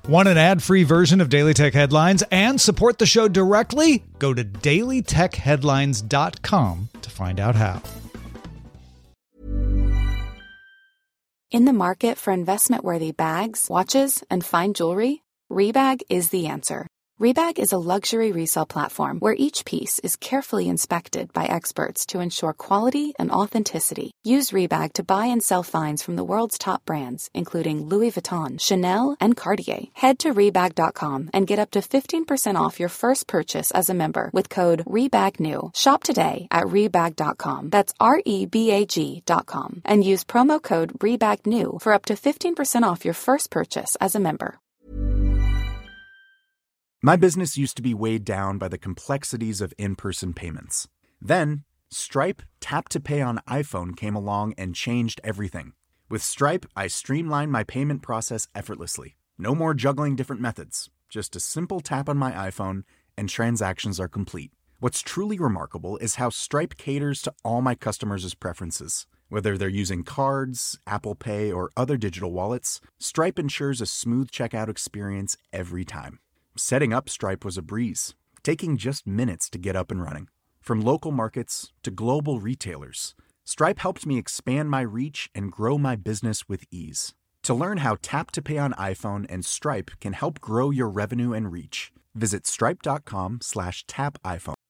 Want an ad-free version of Daily Tech Headlines and support the show directly? Go to dailytechheadlines.com to find out how. In the market for investment-worthy bags, watches, and fine jewelry, Rebag is the answer. Rebag is a luxury resale platform where each piece is carefully inspected by experts to ensure quality and authenticity. Use Rebag to buy and sell finds from the world's top brands, including Louis Vuitton, Chanel, and Cartier. Head to Rebag.com and get up to 15% off your first purchase as a member with code REBAGNEW. Shop today at Rebag.com. That's REBAG.com. And use promo code REBAGNEW for up to 15% off your first purchase as a member. My business used to be weighed down by the complexities of in-person payments. Then, Stripe Tap to Pay on iPhone came along and changed everything. With Stripe, I streamlined my payment process effortlessly. No more juggling different methods. Just a simple tap on my iPhone and transactions are complete. What's truly remarkable is how Stripe caters to all my customers' preferences. Whether they're using cards, Apple Pay, or other digital wallets, Stripe ensures a smooth checkout experience every time. Setting up Stripe was a breeze, taking just minutes to get up and running. From local markets to global retailers, Stripe helped me expand my reach and grow my business with ease. To learn how Tap to Pay on iPhone and Stripe can help grow your revenue and reach, visit stripe.com/tapiphone.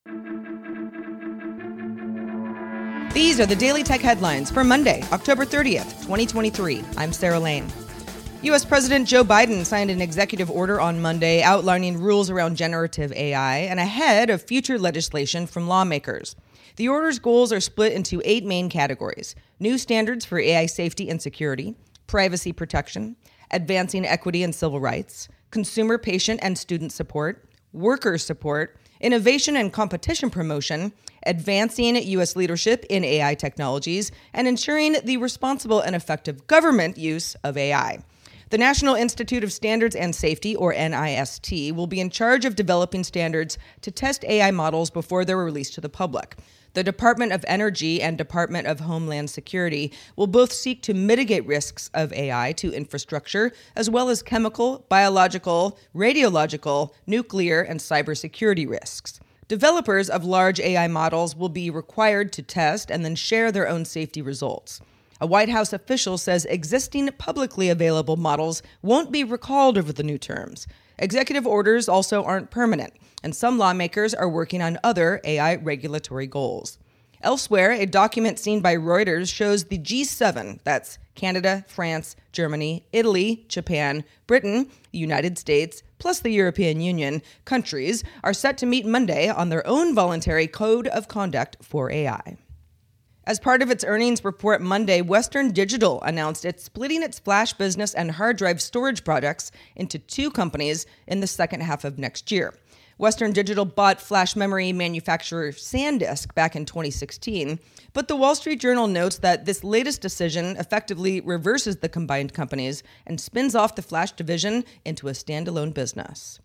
These are the Daily Tech Headlines for Monday, October 30th, 2023. I'm Sarah Lane. U.S. President Joe Biden signed an executive order on Monday outlining rules around generative AI and ahead of future legislation from lawmakers. The order's goals are split into 8 main categories: new standards for AI safety and security, privacy protection, advancing equity and civil rights, consumer, patient, and student support, worker support, innovation and competition promotion, advancing U.S. leadership in AI technologies, and ensuring the responsible and effective government use of AI. The National Institute of Standards and Safety, or NIST, will be in charge of developing standards to test AI models before they're released to the public. The Department of Energy and Department of Homeland Security will both seek to mitigate risks of AI to infrastructure, as well as chemical, biological, radiological, nuclear, and cybersecurity risks. Developers of large AI models will be required to test and then share their own safety results. A White House official says existing publicly available models won't be recalled over the new terms. Executive orders also aren't permanent, and some lawmakers are working on other AI regulatory goals. Elsewhere, a document seen by Reuters shows the G7, that's Canada, France, Germany, Italy, Japan, Britain, the United States, plus the European Union, countries are set to meet Monday on their own voluntary code of conduct for AI. As part of its earnings report Monday, Western Digital announced it's splitting its flash business and hard drive storage products into 2 companies in the second half of next year. Western Digital bought flash memory manufacturer SanDisk back in 2016, but the Wall Street Journal notes that this latest decision effectively reverses the combined companies and spins off the flash division into a standalone business.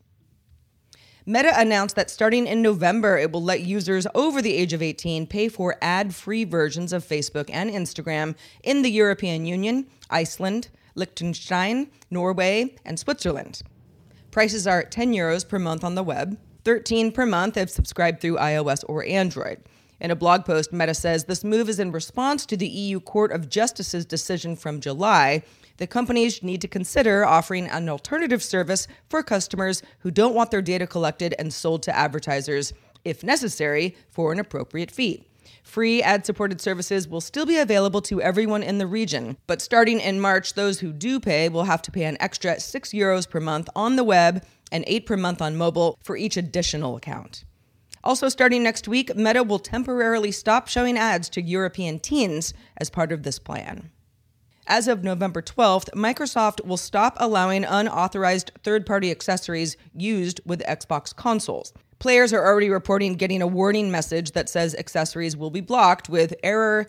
Meta announced that starting in November, it will let users over the age of 18 pay for ad-free versions of Facebook and Instagram in the European Union, Iceland, Liechtenstein, Norway, and Switzerland. Prices are €10 per month on the web, $13 per month if subscribed through iOS or Android. In a blog post, Meta says this move is in response to the EU Court of Justice's decision from July that companies need to consider offering an alternative service for customers who don't want their data collected and sold to advertisers, if necessary, for an appropriate fee. Free ad-supported services will still be available to everyone in the region, but starting in March, those who do pay will have to pay an extra €6 per month on the web and $8 per month on mobile for each additional account. Also starting next week, Meta will temporarily stop showing ads to European teens as part of this plan. As of November 12th, Microsoft will stop allowing unauthorized third-party accessories used with Xbox consoles. Players are already reporting getting a warning message that says accessories will be blocked with error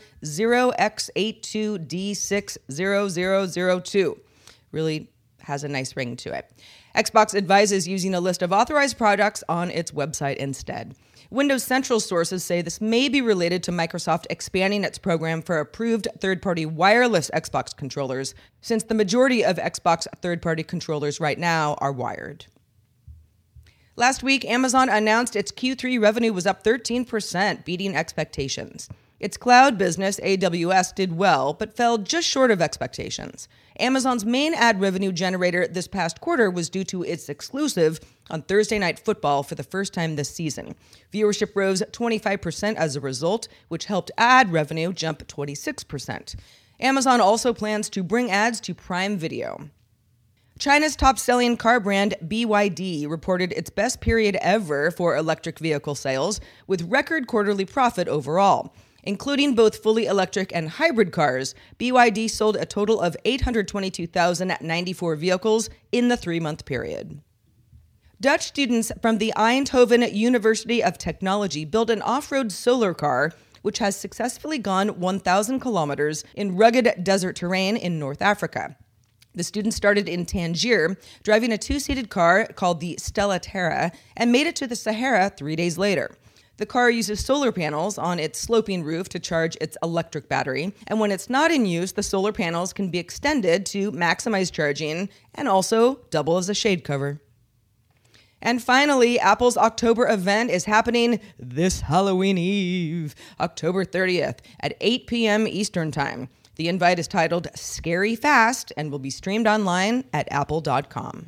0x82D60002. Really has a nice ring to it. Xbox advises using a list of authorized products on its website instead. Windows Central sources say this may be related to Microsoft expanding its program for approved third-party wireless Xbox controllers, since the majority of Xbox third-party controllers right now are wired. Last week, Amazon announced its Q3 revenue was up 13%, beating expectations. Its cloud business, AWS, did well, but fell just short of expectations. Amazon's main ad revenue generator this past quarter was due to its exclusive on Thursday Night Football for the first time this season. Viewership rose 25% as a result, which helped ad revenue jump 26%. Amazon also plans to bring ads to Prime Video. China's top-selling car brand BYD reported its best period ever for electric vehicle sales, with record quarterly profit overall. Including both fully electric and hybrid cars, BYD sold a total of 822,094 vehicles in the 3-month period. Dutch students from the Eindhoven University of Technology built an off-road solar car, which has successfully gone 1,000 kilometers in rugged desert terrain in North Africa. The students started in Tangier, driving a 2-seated car called the Stella Terra, and made it to the Sahara 3 days later. The car uses solar panels on its sloping roof to charge its electric battery, and when it's not in use, the solar panels can be extended to maximize charging and also double as a shade cover. And finally, Apple's October event is happening this Halloween Eve, October 30th at 8 p.m. Eastern Time. The invite is titled Scary Fast and will be streamed online at apple.com.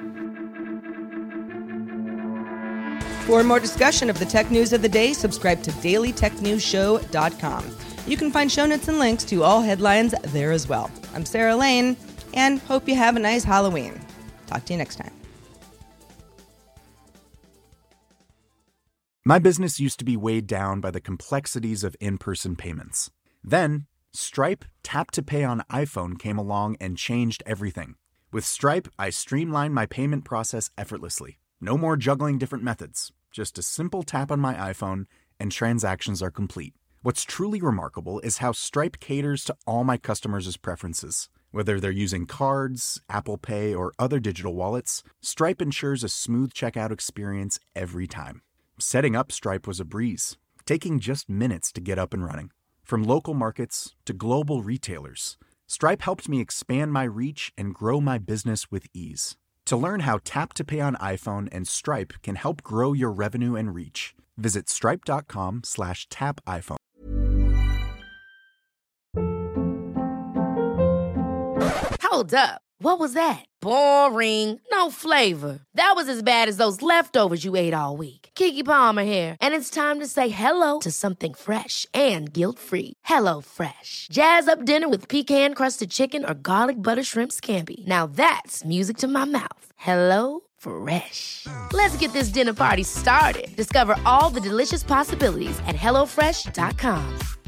For more discussion of the tech news of the day, subscribe to dailytechnewsshow.com. You can find show notes and links to all headlines there as well. I'm Sarah Lane, and hope you have a nice Halloween. Talk to you next time. My business used to be weighed down by the complexities of in-person payments. Then, Stripe Tap to Pay on iPhone came along and changed everything. With Stripe, I streamlined my payment process effortlessly. No more juggling different methods. Just a simple tap on my iPhone and transactions are complete. What's truly remarkable is how Stripe caters to all my customers' preferences. Whether they're using cards, Apple Pay, or other digital wallets, Stripe ensures a smooth checkout experience every time. Setting up Stripe was a breeze, taking just minutes to get up and running. From local markets to global retailers, Stripe helped me expand my reach and grow my business with ease. To learn how Tap to Pay on iPhone and Stripe can help grow your revenue and reach, visit stripe.com/tapiphone. Hold up. What was that? Boring. No flavor. That was as bad as those leftovers you ate all week. Keke Palmer here, and it's time to say hello to something fresh and guilt-free. HelloFresh. Jazz up dinner with pecan-crusted chicken or garlic butter shrimp scampi. Now that's music to my mouth. HelloFresh. Let's get this dinner party started. Discover all the delicious possibilities at HelloFresh.com.